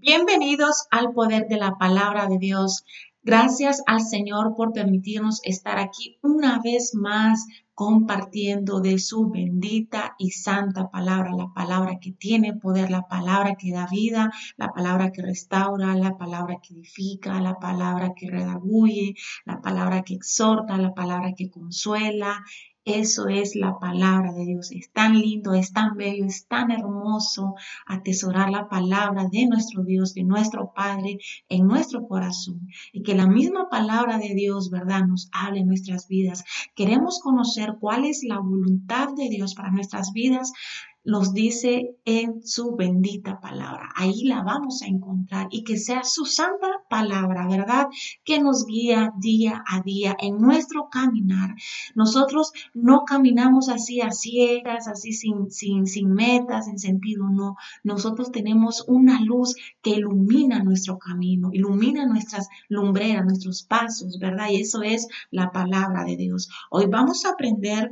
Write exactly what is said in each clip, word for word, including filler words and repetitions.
Bienvenidos al poder de la palabra de Dios. Gracias al Señor por permitirnos estar aquí una vez más compartiendo de su bendita y santa palabra, la palabra que tiene poder, la palabra que da vida, la palabra que restaura, la palabra que edifica, la palabra que redarguye, la palabra que exhorta, la palabra que consuela. Eso es la palabra de Dios. Es tan lindo, es tan bello, es tan hermoso atesorar la palabra de nuestro Dios, de nuestro Padre en nuestro corazón. Y que la misma palabra de Dios, ¿verdad?, nos hable en nuestras vidas. Queremos conocer cuál es la voluntad de Dios para nuestras vidas. Nos dice en su bendita palabra. Ahí la vamos a encontrar y que sea su santa palabra, ¿verdad?, que nos guía día a día en nuestro caminar. Nosotros no caminamos así a ciegas, así sin, sin, sin metas, sin sentido, no. Nosotros tenemos una luz que ilumina nuestro camino, ilumina nuestras lumbreras, nuestros pasos, ¿verdad? Y eso es la palabra de Dios. Hoy vamos a aprender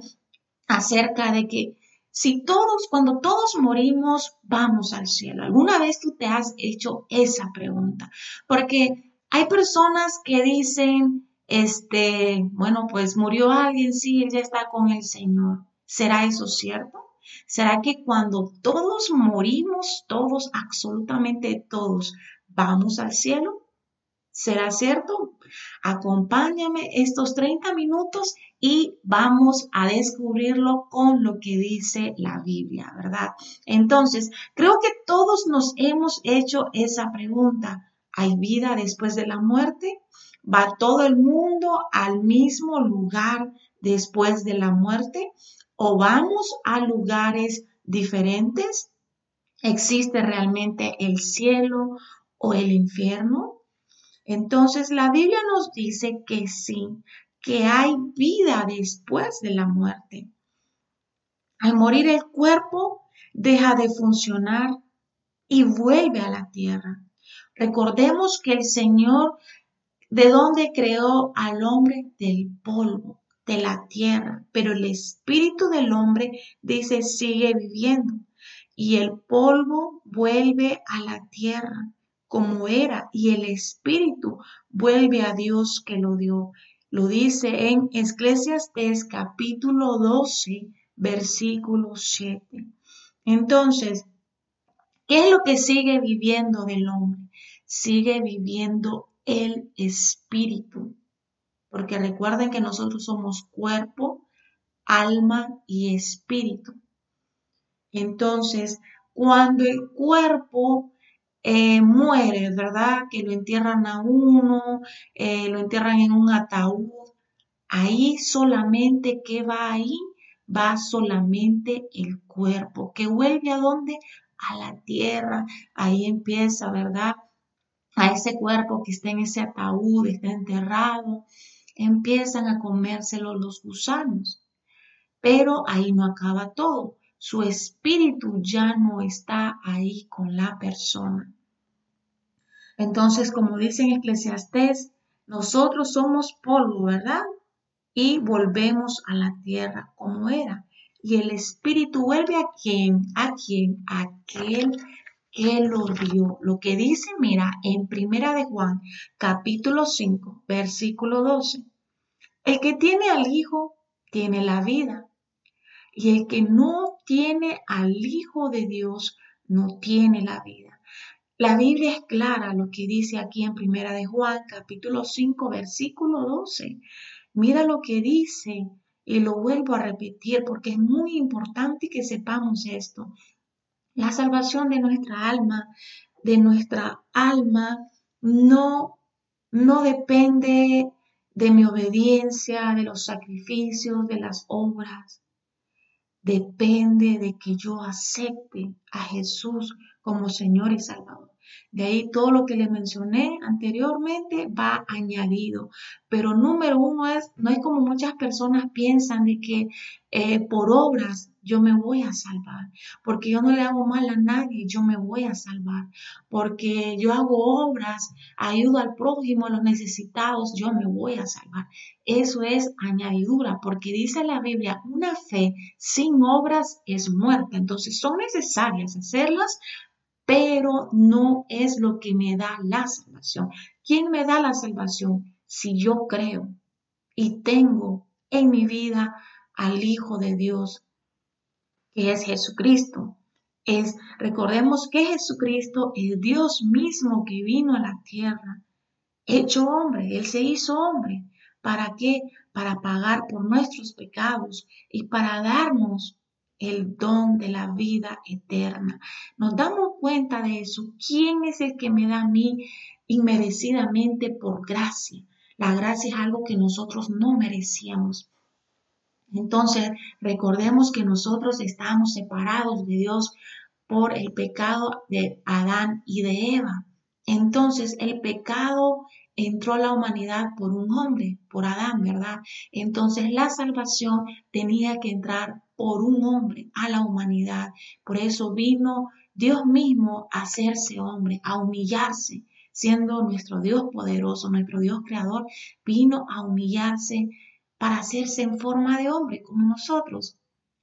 acerca de que si todos, cuando todos morimos, vamos al cielo. ¿Alguna vez tú te has hecho esa pregunta? Porque hay personas que dicen, este, bueno, pues murió alguien, sí, él ya está con el Señor. ¿Será eso cierto? ¿Será que cuando todos morimos, todos, absolutamente todos, vamos al cielo? ¿Será cierto? Acompáñame estos treinta minutos y vamos a descubrirlo con lo que dice la Biblia, ¿verdad? Entonces, creo que todos nos hemos hecho esa pregunta. ¿Hay vida después de la muerte? ¿Va todo el mundo al mismo lugar después de la muerte? ¿O vamos a lugares diferentes? ¿Existe realmente el cielo o el infierno? Entonces, la Biblia nos dice que sí, que hay vida después de la muerte. Al morir el cuerpo, deja de funcionar y vuelve a la tierra. Recordemos que el Señor, ¿de dónde creó al hombre? Del polvo, de la tierra. Pero el espíritu del hombre, dice, sigue viviendo. Y el polvo vuelve a la tierra como era, y el espíritu vuelve a Dios que lo dio. Lo dice en Eclesiastés capítulo doce, versículo siete. Entonces, ¿qué es lo que sigue viviendo del hombre? Sigue viviendo el espíritu. Porque recuerden que nosotros somos cuerpo, alma y espíritu. Entonces, cuando el cuerpo eh, muere, ¿verdad?, que lo entierran a uno, eh, lo entierran en un ataúd, ahí solamente, ¿qué va ahí? Va solamente el cuerpo, que vuelve a dónde? A la tierra. Ahí empieza, ¿verdad?, a ese cuerpo que está en ese ataúd, está enterrado, empiezan a comérselo los gusanos. Pero ahí no acaba todo. Su espíritu ya no está ahí con la persona. Entonces, como dice en Eclesiastés, nosotros somos polvo, ¿verdad? Y volvemos a la tierra como era. Y el espíritu vuelve a quién, a quién, a aquel que lo dio. Lo que dice, mira, en Primera de Juan, capítulo cinco, versículo doce. El que tiene al Hijo, tiene la vida. Y el que no tiene al Hijo de Dios, no tiene la vida. La Biblia es clara lo que dice aquí en Primera de Juan, capítulo cinco, versículo doce. Mira lo que dice y lo vuelvo a repetir porque es muy importante que sepamos esto. La salvación de nuestra alma, de nuestra alma, no, no depende de mi obediencia, de los sacrificios, de las obras. Depende de que yo acepte a Jesús como Señor y Salvador. De ahí todo lo que le mencioné anteriormente va añadido. Pero número uno es, no es como muchas personas piensan de que eh, por obras yo me voy a salvar. Porque yo no le hago mal a nadie, yo me voy a salvar. Porque yo hago obras, ayudo al prójimo, a los necesitados, yo me voy a salvar. Eso es añadidura, porque dice la Biblia, una fe sin obras es muerta. Entonces son necesarias hacerlas pero no es lo que me da la salvación. ¿Quién me da la salvación? Si yo creo y tengo en mi vida al Hijo de Dios, que es Jesucristo. Es, recordemos que Jesucristo es Dios mismo que vino a la tierra, hecho hombre. Él se hizo hombre. ¿Para qué? Para pagar por nuestros pecados y para darnos el don de la vida eterna. Nos damos cuenta de eso. ¿Quién es el que me da a mí inmerecidamente por gracia? La gracia es algo que nosotros no merecíamos. Entonces, recordemos que nosotros estamos separados de Dios por el pecado de Adán y de Eva. Entonces, el pecado entró a la humanidad por un hombre, por Adán, ¿verdad? Entonces, la salvación tenía que entrar por un hombre a la humanidad. Por eso vino Dios mismo a hacerse hombre, a humillarse, siendo nuestro Dios poderoso, nuestro Dios creador, vino a humillarse para hacerse en forma de hombre como nosotros.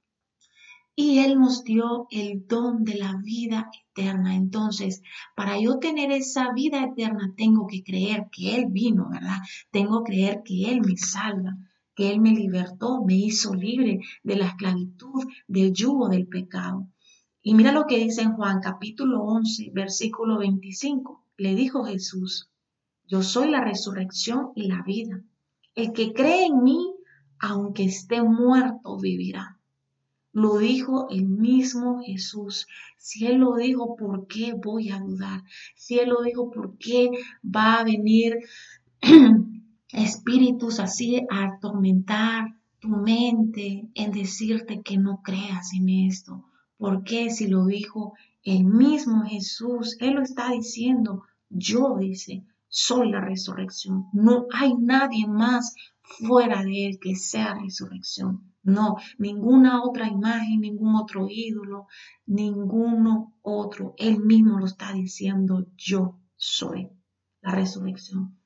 Y Él nos dio el don de la vida eterna. Entonces, para yo tener esa vida eterna, tengo que creer que Él vino, ¿verdad? Tengo que creer que Él me salva, que Él me libertó, me hizo libre de la esclavitud, del yugo del pecado. Y mira lo que dice en Juan capítulo once, versículo veinticinco. Le dijo Jesús, yo soy la resurrección y la vida. El que cree en mí, aunque esté muerto, vivirá. Lo dijo el mismo Jesús. Si Él lo dijo, ¿por qué voy a dudar? Si Él lo dijo, ¿por qué va a venir espíritus así a atormentar tu mente en decirte que no creas en esto? ¿Por qué si lo dijo el mismo Jesús? Él lo está diciendo. Yo, dice, soy la resurrección. No hay nadie más fuera de Él que sea resurrección. No, ninguna otra imagen, ningún otro ídolo, ninguno otro. Él mismo lo está diciendo, yo soy la resurrección.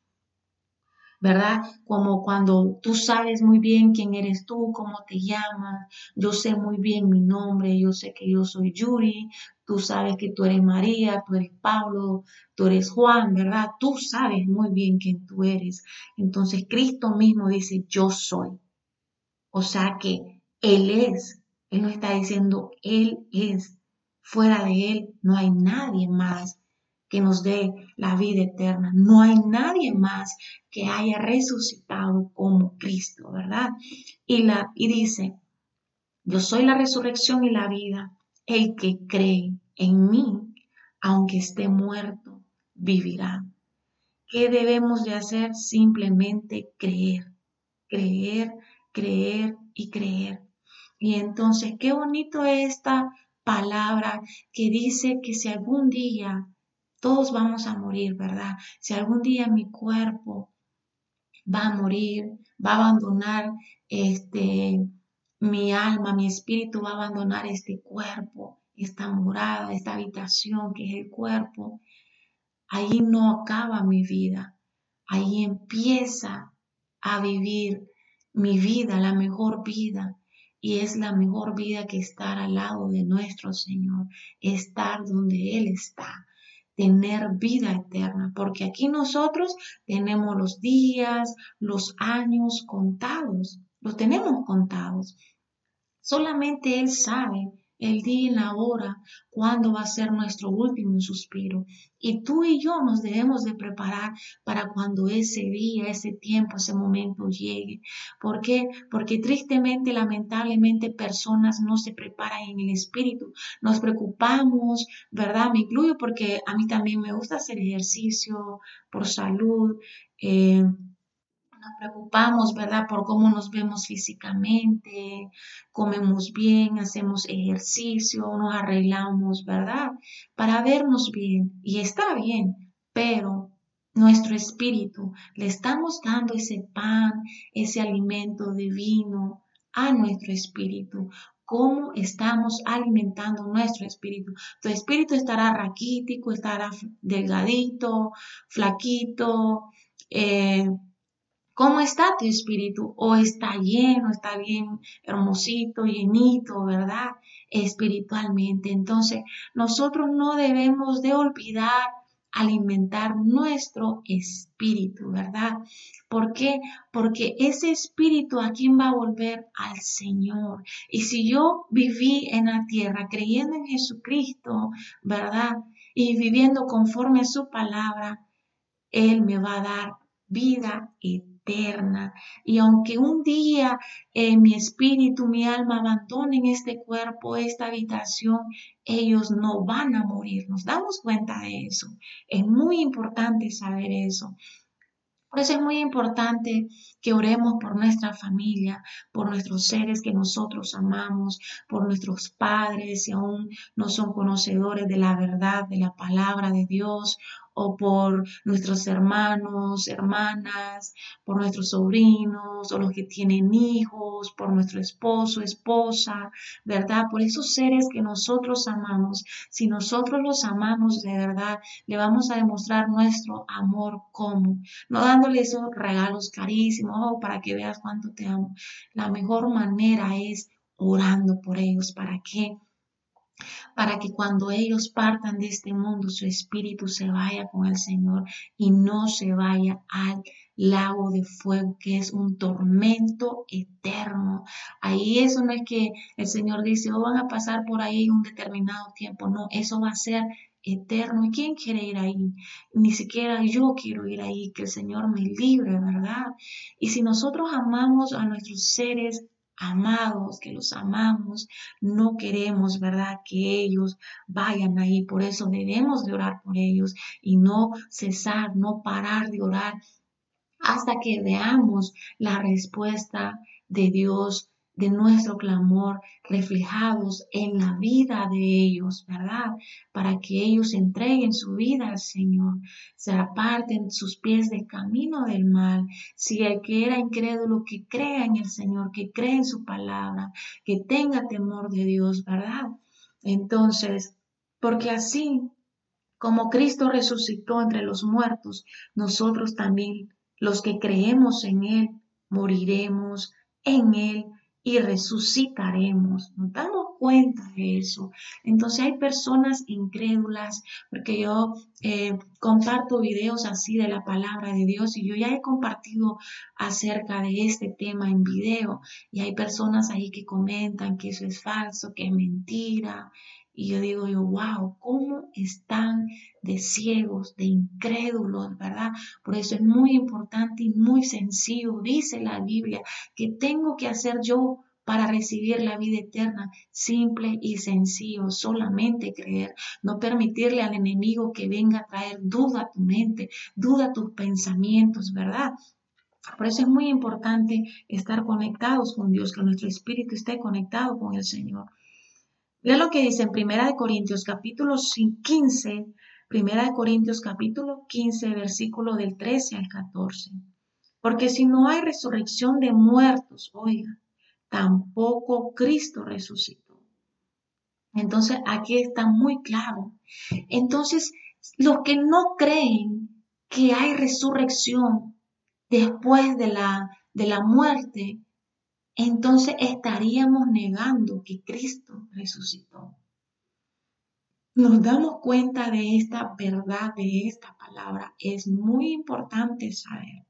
¿Verdad? Como cuando tú sabes muy bien quién eres tú, cómo te llamas, yo sé muy bien mi nombre, yo sé que yo soy Yuri, tú sabes que tú eres María, tú eres Pablo, tú eres Juan, ¿verdad? Tú sabes muy bien quién tú eres. Entonces Cristo mismo dice, yo soy. O sea que Él es, Él no está diciendo, Él es. Fuera de Él no hay nadie más que nos dé la vida eterna. No hay nadie más que haya resucitado como Cristo, ¿verdad? Y, la, y dice, yo soy la resurrección y la vida. El que cree en mí, aunque esté muerto, vivirá. ¿Qué debemos de hacer? Simplemente creer, creer, creer y creer. Y entonces, qué bonito es esta palabra que dice que si algún día todos vamos a morir, ¿verdad? Si algún día mi cuerpo va a morir, va a abandonar este, mi alma, mi espíritu va a abandonar este cuerpo, esta morada, esta habitación que es el cuerpo. Ahí no acaba mi vida, ahí empieza a vivir mi vida, la mejor vida. Y es la mejor vida que estar al lado de nuestro Señor, estar donde Él está, tener vida eterna, porque aquí nosotros tenemos los días, los años contados, los tenemos contados. Solamente Él sabe el día y la hora, cuándo va a ser nuestro último suspiro. Y tú y yo nos debemos de preparar para cuando ese día, ese tiempo, ese momento llegue. ¿Por qué? Porque tristemente, lamentablemente, personas no se preparan en el espíritu. Nos preocupamos, ¿verdad? Me incluyo porque a mí también me gusta hacer ejercicio por salud. Eh, Nos preocupamos, ¿verdad? Por cómo nos vemos físicamente, comemos bien, hacemos ejercicio, nos arreglamos, ¿verdad? Para vernos bien. Y está bien, pero nuestro espíritu, le estamos dando ese pan, ese alimento divino a nuestro espíritu. ¿Cómo estamos alimentando nuestro espíritu? Tu espíritu estará raquítico, estará delgadito, flaquito, eh, ¿cómo está tu espíritu? ¿O está lleno, está bien hermosito, llenito, verdad? espiritualmente. Entonces, nosotros no debemos de olvidar alimentar nuestro espíritu, ¿verdad? ¿Por qué? Porque ese espíritu a quién va a volver al Señor. Y si yo viví en la tierra creyendo en Jesucristo, ¿verdad? Y viviendo conforme a su palabra, Él me va a dar vida eterna. Y aunque un día eh, mi espíritu, mi alma abandonen este cuerpo, esta habitación, ellos no van a morir. Nos damos cuenta de eso. Es muy importante saber eso. Por eso es muy importante que oremos por nuestra familia, por nuestros seres que nosotros amamos, por nuestros padres, si aún no son conocedores de la verdad, de la palabra de Dios, o por nuestros hermanos, hermanas, por nuestros sobrinos, o los que tienen hijos, por nuestro esposo, esposa, ¿verdad? Por esos seres que nosotros amamos. Si nosotros los amamos de verdad, le vamos a demostrar nuestro amor como no dándole esos regalos carísimos, oh, para que veas cuánto te amo. La mejor manera es orando por ellos. ¿Para qué? Para que cuando ellos partan de este mundo, su espíritu se vaya con el Señor y no se vaya al lago de fuego, que es un tormento eterno. Ahí eso no es que el Señor dice, oh, van a pasar por ahí un determinado tiempo. No, eso va a ser eterno. ¿Y quién quiere ir ahí? Ni siquiera yo quiero ir ahí, que el Señor me libre, ¿verdad? Y si nosotros amamos a nuestros seres amados, que los amamos, no queremos, ¿verdad?, que ellos vayan ahí. Por eso debemos de orar por ellos y no cesar, no parar de orar hasta que veamos la respuesta de Dios, de nuestro clamor reflejados en la vida de ellos, ¿verdad? Para que ellos entreguen su vida al Señor, se aparten sus pies del camino del mal. Si el que era incrédulo, que crea en el Señor, que cree en su palabra, que tenga temor de Dios, ¿verdad? Entonces, porque así como Cristo resucitó entre los muertos, nosotros también, los que creemos en Él, moriremos en Él y resucitaremos. Nos damos cuenta de eso. Entonces hay personas incrédulas, porque yo eh, comparto videos así de la palabra de Dios y yo ya he compartido acerca de este tema en video y hay personas ahí que comentan que eso es falso, que es mentira. Y yo digo yo, wow, ¿cómo están de ciegos, de incrédulos, verdad? Por eso es muy importante y muy sencillo, dice la Biblia, que tengo que hacer yo para recibir la vida eterna, simple y sencillo, solamente creer, no permitirle al enemigo que venga a traer duda a tu mente, duda a tus pensamientos, ¿verdad? Por eso es muy importante estar conectados con Dios, que nuestro espíritu esté conectado con el Señor. Mira lo que dice en Primera de Corintios capítulo quince, Primera de Corintios capítulo quince, versículo del trece al catorce. Porque si no hay resurrección de muertos, oiga, tampoco Cristo resucitó. Entonces aquí está muy claro. Entonces, los que no creen que hay resurrección después de la, de la muerte, entonces estaríamos negando que Cristo resucitó. Nos damos cuenta de esta verdad, de esta palabra. Es muy importante saber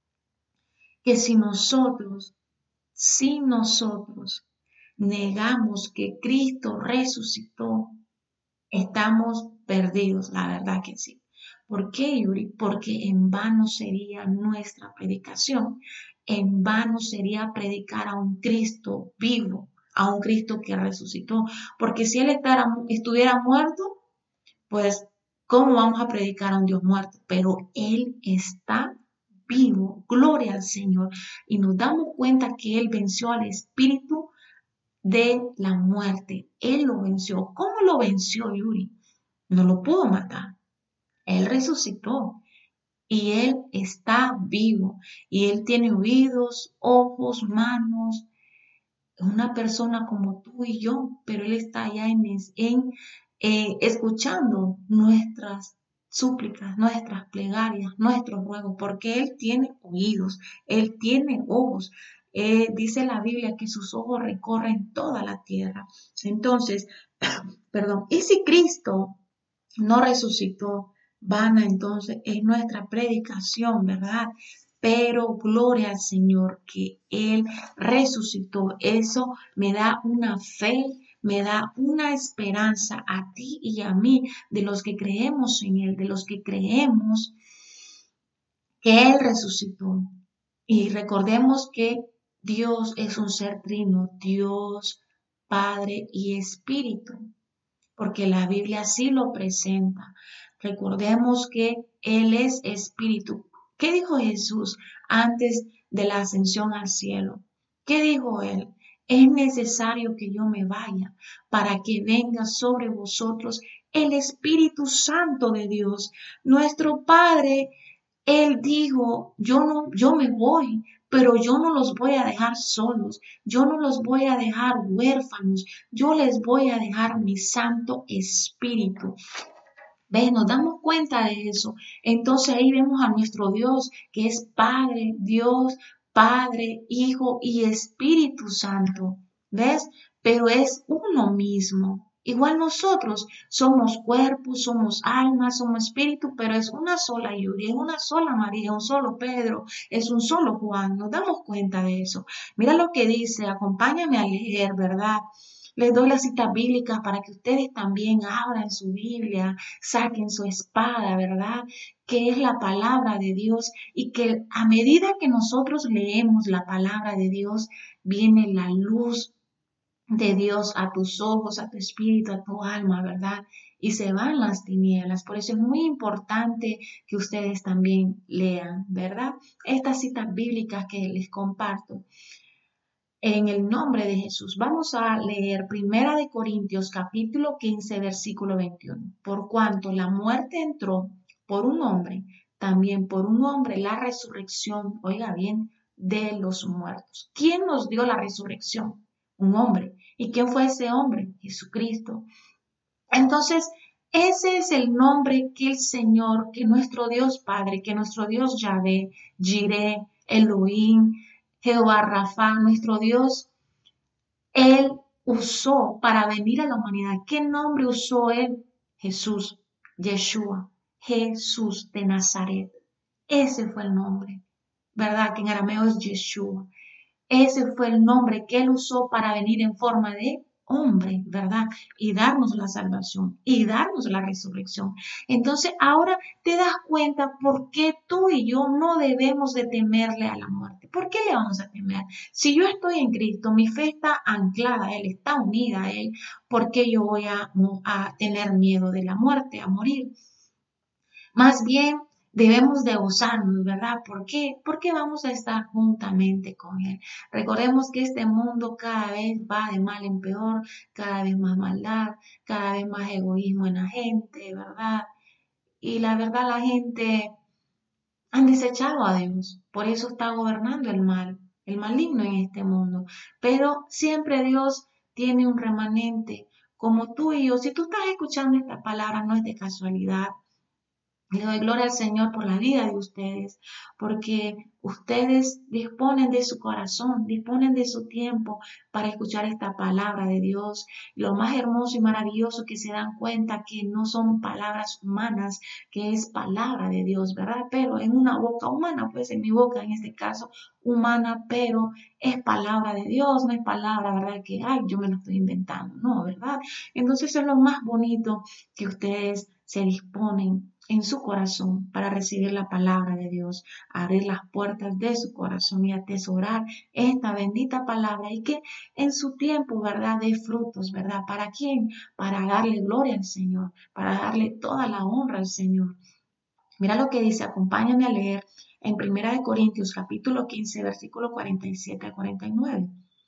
que si nosotros, si nosotros negamos que Cristo resucitó, estamos perdidos, la verdad que sí. ¿Por qué, Yuri? Porque en vano sería nuestra predicación. En vano sería predicar a un Cristo vivo, a un Cristo que resucitó. Porque si Él estuviera muerto, pues, ¿cómo vamos a predicar a un Dios muerto? Pero Él está vivo, gloria al Señor. Y nos damos cuenta que Él venció al espíritu de la muerte. Él lo venció. ¿Cómo lo venció, Yuri? No lo pudo matar. Él resucitó y Él está vivo. Y Él tiene oídos, ojos, manos. Es una persona como tú y yo, pero Él está allá en, en eh, escuchando nuestras súplicas, nuestras plegarias, nuestros ruegos, porque Él tiene oídos, Él tiene ojos. Eh, dice la Biblia que sus ojos recorren toda la tierra. Entonces, perdón, y si Cristo no resucitó, vana entonces es nuestra predicación, ¿verdad? Pero gloria al Señor que Él resucitó. Eso me da una fe, me da una esperanza a ti y a mí, de los que creemos en Él, de los que creemos que Él resucitó. Y recordemos que Dios es un ser trino, Dios, Padre y Espíritu, porque la Biblia así lo presenta. Recordemos que Él es Espíritu. ¿Qué dijo Jesús antes de la ascensión al cielo? ¿Qué dijo Él? Es necesario que yo me vaya para que venga sobre vosotros el Espíritu Santo de Dios. Nuestro Padre, Él dijo, yo no, yo me voy, pero yo no los voy a dejar solos, yo no los voy a dejar huérfanos, yo les voy a dejar mi Santo Espíritu. ¿Ves? Nos damos cuenta de eso. Entonces ahí vemos a nuestro Dios, que es Padre, Dios, Padre, Hijo y Espíritu Santo. ¿Ves? Pero es uno mismo. Igual nosotros somos cuerpo, somos alma, somos espíritu, pero es una sola Yuri, es una sola María, un solo Pedro, es un solo Juan. Nos damos cuenta de eso. Mira lo que dice, acompáñame a leer, ¿verdad? Les doy las citas bíblicas para que ustedes también abran su Biblia, saquen su espada, ¿verdad? Que es la palabra de Dios y que a medida que nosotros leemos la palabra de Dios, viene la luz de Dios a tus ojos, a tu espíritu, a tu alma, ¿verdad? Y se van las tinieblas. Por eso es muy importante que ustedes también lean, ¿verdad? Estas citas bíblicas que les comparto. En el nombre de Jesús, vamos a leer Primera de Corintios capítulo quince, versículo veintiuno. Por cuanto la muerte entró por un hombre, también por un hombre la resurrección, oiga bien, de los muertos. ¿Quién nos dio la resurrección? Un hombre. ¿Y quién fue ese hombre? Jesucristo. Entonces, ese es el nombre que el Señor, que nuestro Dios Padre, que nuestro Dios Yahvé, Jireh, Elohim, Jehová Rafa, nuestro Dios, Él usó para venir a la humanidad. ¿Qué nombre usó Él? Jesús, Yeshua, Jesús de Nazaret. Ese fue el nombre, ¿verdad? Que en arameo es Yeshua. Ese fue el nombre que Él usó para venir en forma de hombre, ¿verdad? Y darnos la salvación y darnos la resurrección. Entonces ahora te das cuenta por qué tú y yo no debemos de temerle a la muerte. ¿Por qué le vamos a temer? Si yo estoy en Cristo, mi fe está anclada a Él, está unida a Él, ¿por qué yo voy a, a tener miedo de la muerte, a morir? Más bien debemos de gozarnos, ¿verdad? ¿Por qué? Porque vamos a estar juntamente con Él. Recordemos que este mundo cada vez va de mal en peor, cada vez más maldad, cada vez más egoísmo en la gente, ¿verdad? Y la verdad la gente han desechado a Dios, por eso está gobernando el mal, el maligno en este mundo. Pero siempre Dios tiene un remanente como tú y yo. Si tú estás escuchando esta palabra, no es de casualidad. Le doy gloria al Señor por la vida de ustedes, porque ustedes disponen de su corazón, disponen de su tiempo para escuchar esta palabra de Dios. Lo más hermoso y maravilloso que se dan cuenta que no son palabras humanas, que es palabra de Dios, ¿verdad? Pero en una boca humana, pues en mi boca en este caso humana, pero es palabra de Dios, no es palabra, ¿verdad? Que, ay, yo me lo estoy inventando, no, ¿verdad? Entonces es lo más bonito que ustedes se disponen en su corazón para recibir la palabra de Dios, abrir las puertas de su corazón y atesorar esta bendita palabra y que en su tiempo, ¿verdad?, dé frutos, ¿verdad? ¿Para quién? Para darle gloria al Señor, para darle toda la honra al Señor. Mira lo que dice, acompáñame a leer en Primera de Corintios capítulo quince, versículo cuarenta y siete a cuarenta y nueve.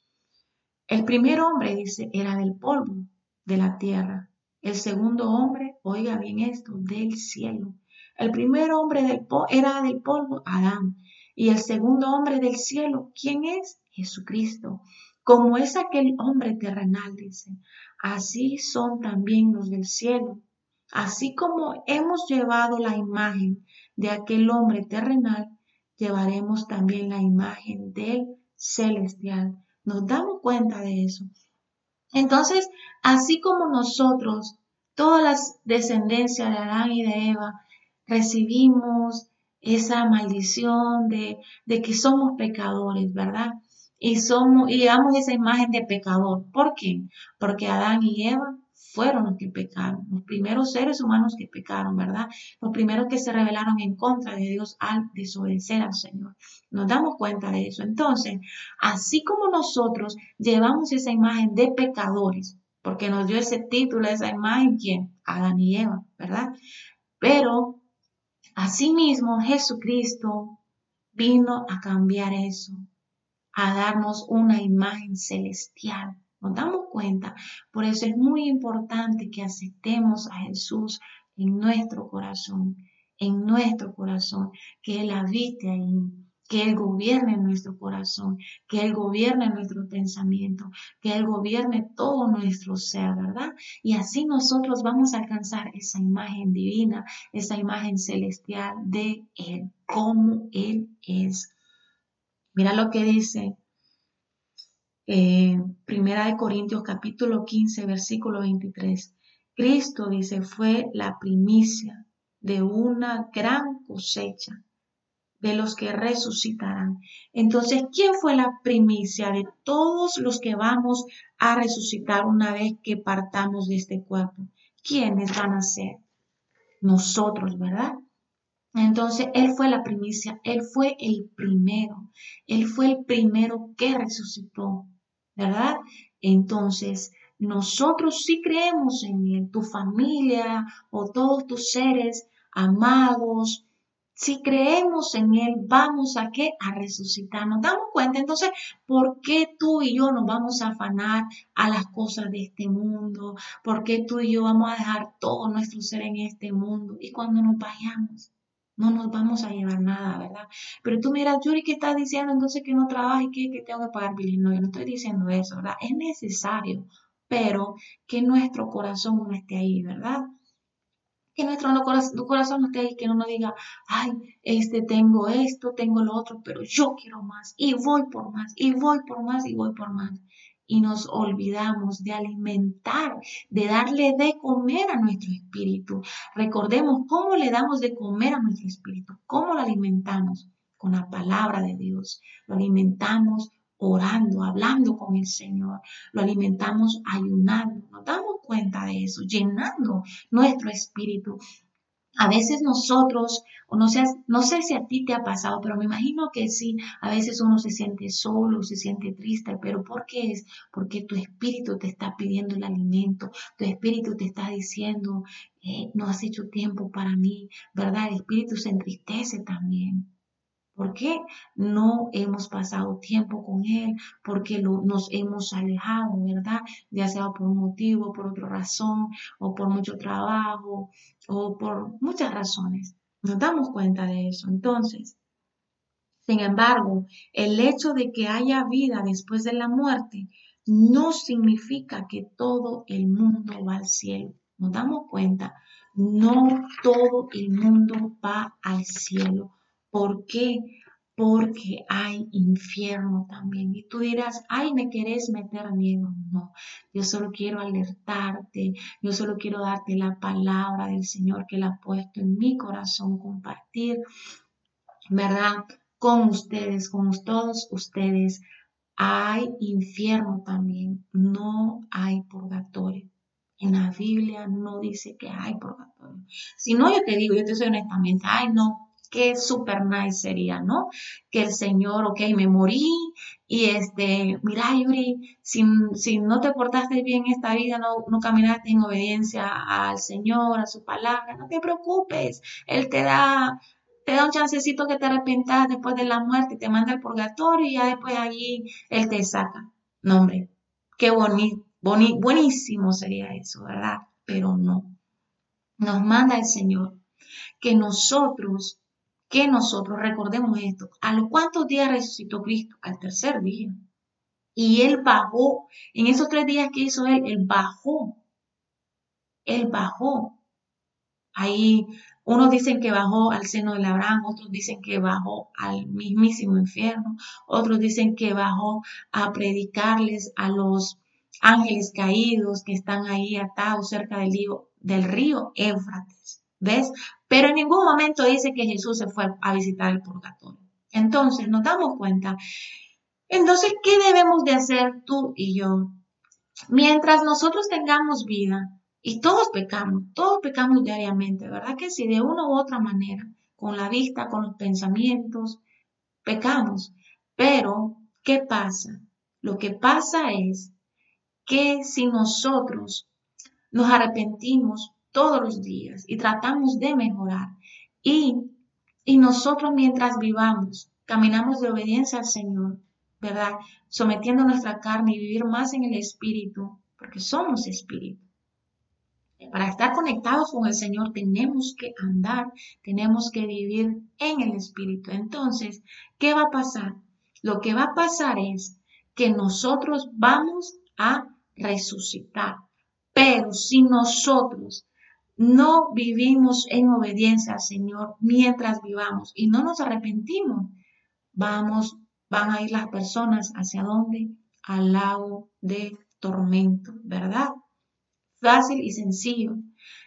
El primer hombre, dice, era del polvo de la tierra. El segundo hombre, oiga bien esto, del cielo. El primer hombre del po era del polvo, Adán. Y el segundo hombre del cielo, ¿quién es? Jesucristo. Como es aquel hombre terrenal, dice, así son también los del cielo. Así como hemos llevado la imagen de aquel hombre terrenal, llevaremos también la imagen del celestial. Nos damos cuenta de eso. Entonces, así como nosotros, todas las descendencias de Adán y de Eva, recibimos esa maldición de, de que somos pecadores, ¿verdad? Y somos, y damos esa imagen de pecador. ¿Por qué? Porque Adán y Eva fueron los que pecaron, los primeros seres humanos que pecaron, ¿verdad? Los primeros que se rebelaron en contra de Dios al desobedecer al Señor. Nos damos cuenta de eso. Entonces, así como nosotros llevamos esa imagen de pecadores, porque nos dio ese título, esa imagen, ¿quién? Adán y Eva, ¿verdad? Pero asimismo Jesucristo vino a cambiar eso, a darnos una imagen celestial. Nos damos cuenta. Por eso es muy importante que aceptemos a Jesús en nuestro corazón, en nuestro corazón, que Él habite ahí, que Él gobierne en nuestro corazón, que Él gobierne nuestro pensamiento, que Él gobierne todo nuestro ser, ¿verdad? Y así nosotros vamos a alcanzar esa imagen divina, esa imagen celestial de Él, como Él es. Mira lo que dice eh, Primera de Corintios capítulo quince, versículo veintitrés. Cristo, dice, fue la primicia de una gran cosecha de los que resucitarán. Entonces, ¿quién fue la primicia de todos los que vamos a resucitar una vez que partamos de este cuerpo? ¿Quiénes van a ser? Nosotros, ¿verdad? Entonces, Él fue la primicia, Él fue el primero, Él fue el primero que resucitó, ¿verdad? Entonces, nosotros sí creemos en Él, tu familia o todos tus seres amados, si creemos en Él, vamos a qué? A resucitar. Nos damos cuenta, entonces, ¿por qué tú y yo nos vamos a afanar a las cosas de este mundo? ¿Por qué tú y yo vamos a dejar todo nuestro ser en este mundo? Y cuando nos vayamos, no nos vamos a llevar nada, ¿verdad? Pero tú miras, Yuri, ¿qué estás diciendo? Entonces que no trabaje, que, que tengo que pagar biles. No, yo no estoy diciendo eso, ¿verdad? Es necesario, pero que nuestro corazón no esté ahí, ¿verdad? Que nuestro no corazón, tu corazón no esté ahí, que no nos diga, ay, este, tengo esto, tengo lo otro, pero yo quiero más, y voy por más, y voy por más, y voy por más. Y nos olvidamos de alimentar, de darle de comer a nuestro espíritu. Recordemos cómo le damos de comer a nuestro espíritu, cómo lo alimentamos con la palabra de Dios. Lo alimentamos orando, hablando con el Señor. Lo alimentamos ayunando. Nos damos cuenta de eso, llenando nuestro espíritu. A veces nosotros, o no sé, no sé si a ti te ha pasado, pero me imagino que sí, a veces uno se siente solo, se siente triste, pero ¿por qué es? Porque tu espíritu te está pidiendo el alimento, tu espíritu te está diciendo, eh, no has hecho tiempo para mí, ¿verdad? El espíritu se entristece también. ¿Por qué no hemos pasado tiempo con Él? Porque lo, nos hemos alejado, ¿verdad? Ya sea por un motivo, por otra razón, o por mucho trabajo, o por muchas razones. Nos damos cuenta de eso. Entonces, sin embargo, el hecho de que haya vida después de la muerte no significa que todo el mundo va al cielo. Nos damos cuenta, no todo el mundo va al cielo. ¿Por qué? Porque hay infierno también. Y tú dirás, ay, me querés meter miedo. No, yo solo quiero alertarte, yo solo quiero darte la palabra del Señor que Él ha puesto en mi corazón, compartir, ¿verdad? Con ustedes, con todos ustedes. Hay infierno también, no hay purgatorio. En la Biblia no dice que hay purgatorio. Si no, yo te digo, yo te soy honestamente, ay no, qué super nice sería, ¿no? Que el Señor, ok, me morí y este, mira Yuri, si, si no te portaste bien esta vida, no, no caminaste en obediencia al Señor, a su palabra, no te preocupes, Él te da te da un chancecito que te arrepientas después de la muerte, te manda al purgatorio y ya después allí Él te saca. No, hombre, qué bonito, boni, buenísimo sería eso, ¿verdad? Pero no. Nos manda el Señor que nosotros, que nosotros recordemos esto. ¿A los cuántos días resucitó Cristo? Al tercer día. Y Él bajó. En esos tres días que hizo Él, Él bajó. Él bajó. Ahí Unos dicen que bajó al seno de Abraham, otros dicen que bajó al mismísimo infierno, otros dicen que bajó a predicarles a los ángeles caídos que están ahí atados cerca del río, del río Éufrates. ¿Ves? Pero en ningún momento dice que Jesús se fue a visitar el purgatorio. Entonces nos damos cuenta. Entonces, ¿qué debemos de hacer tú y yo? Mientras nosotros tengamos vida, y todos pecamos, todos pecamos diariamente, ¿verdad que sí? De una u otra manera, con la vista, con los pensamientos, pecamos. Pero, ¿qué pasa? Lo que pasa es que si nosotros nos arrepentimos todos los días y tratamos de mejorar, y, y nosotros mientras vivamos, caminamos de obediencia al Señor, ¿verdad? Sometiendo nuestra carne y vivir más en el Espíritu, porque somos Espíritu. Para estar conectados con el Señor tenemos que andar, tenemos que vivir en el Espíritu. Entonces, ¿qué va a pasar? Lo que va a pasar es que nosotros vamos a resucitar. Pero si nosotros no vivimos en obediencia al Señor mientras vivamos y no nos arrepentimos, vamos, van a ir las personas hacia dónde? Al lago de tormento, ¿verdad? Fácil y sencillo.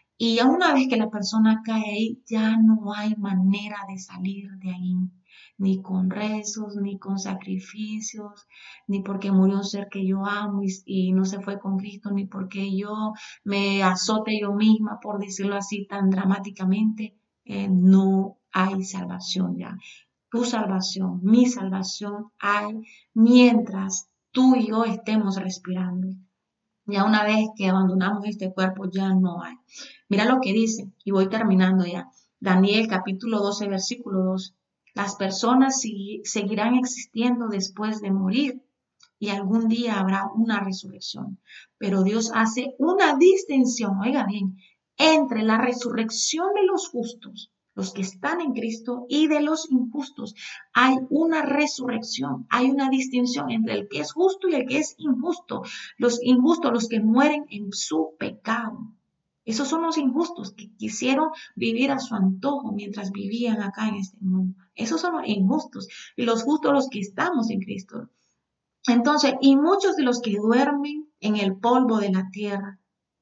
Y una vez que la persona cae ahí, ya no hay manera de salir de ahí, ni con rezos, ni con sacrificios, ni porque murió un ser que yo amo y, y no se fue con Cristo, ni porque yo me azote yo misma, por decirlo así tan dramáticamente. Eh, no hay salvación ya. Tu salvación, mi salvación hay mientras tú y yo estemos respirando. Ya una vez que abandonamos este cuerpo, ya no hay. Mira lo que dice, y voy terminando ya. Daniel capítulo doce, versículo dos. Las personas seguirán existiendo después de morir y algún día habrá una resurrección. Pero Dios hace una distinción, oiga bien, entre la resurrección de los justos, los que están en Cristo, y de los injustos. Hay una resurrección, hay una distinción entre el que es justo y el que es injusto. Los injustos, los que mueren en su pecado. Esos son los injustos que quisieron vivir a su antojo mientras vivían acá en este mundo. Esos son los injustos. Y los justos, los que estamos en Cristo. Entonces, y muchos de los que duermen en el polvo de la tierra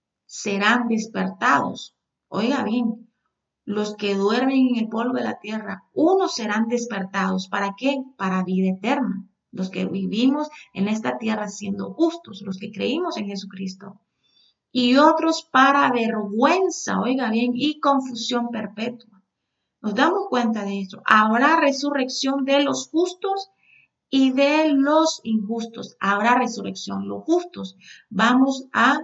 serán despertados. Oiga bien, los que duermen en el polvo de la tierra, unos serán despertados. ¿Para qué? Para vida eterna. Los que vivimos en esta tierra siendo justos, los que creímos en Jesucristo. Y otros para vergüenza, oiga bien, y confusión perpetua. Nos damos cuenta de esto. Habrá resurrección de los justos y de los injustos. Habrá resurrección. Los justos vamos a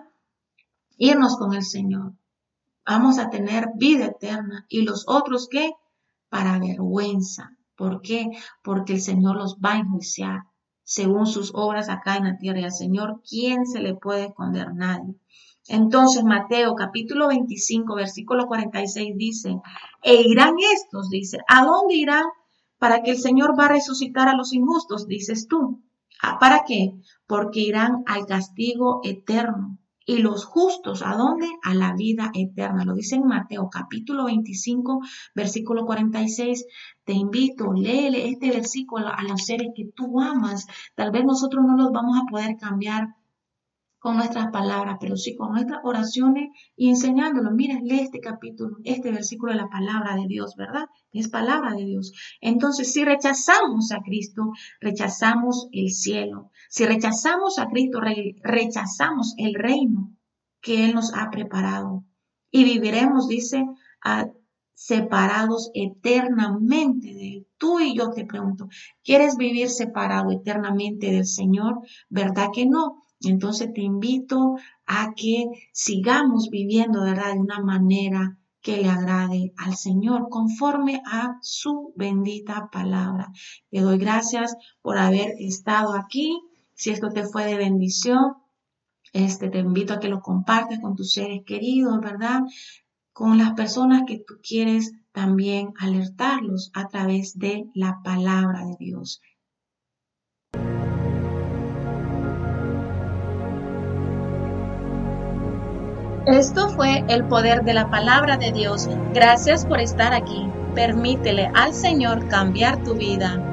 irnos con el Señor. Vamos a tener vida eterna. Y los otros, ¿qué? Para vergüenza. ¿Por qué? Porque el Señor los va a enjuiciar según sus obras acá en la tierra. Y al Señor, ¿quién se le puede esconder? Nadie. Entonces, Mateo capítulo veinticinco, versículo cuarenta y seis dice, e irán estos, dice, ¿a dónde irán? Para que el Señor va a resucitar a los injustos, dices tú. ¿Para qué? Porque irán al castigo eterno. Y los justos, ¿a dónde? A la vida eterna. Lo dice en Mateo capítulo veinticinco, versículo cuarenta y seis. Te invito, léele este versículo a los seres que tú amas. Tal vez nosotros no los vamos a poder cambiar con nuestras palabras, pero sí con nuestras oraciones y enseñándolos. Mira, lee este capítulo, este versículo de la palabra de Dios, ¿verdad? Es palabra de Dios. Entonces, si rechazamos a Cristo, rechazamos el cielo. Si rechazamos a Cristo, re rechazamos el reino que Él nos ha preparado. Y viviremos, dice, a, separados eternamente de Él. Tú y yo te pregunto, ¿quieres vivir separado eternamente del Señor? ¿Verdad que no? Entonces te invito a que sigamos viviendo, ¿verdad?, de una manera que le agrade al Señor, conforme a su bendita palabra. Te doy gracias por haber estado aquí. Si esto te fue de bendición, este, te invito a que lo compartas con tus seres queridos, ¿verdad?, con las personas que tú quieres también alertarlos a través de la palabra de Dios. Esto fue el poder de la palabra de Dios. Gracias por estar aquí. Permítele al Señor cambiar tu vida.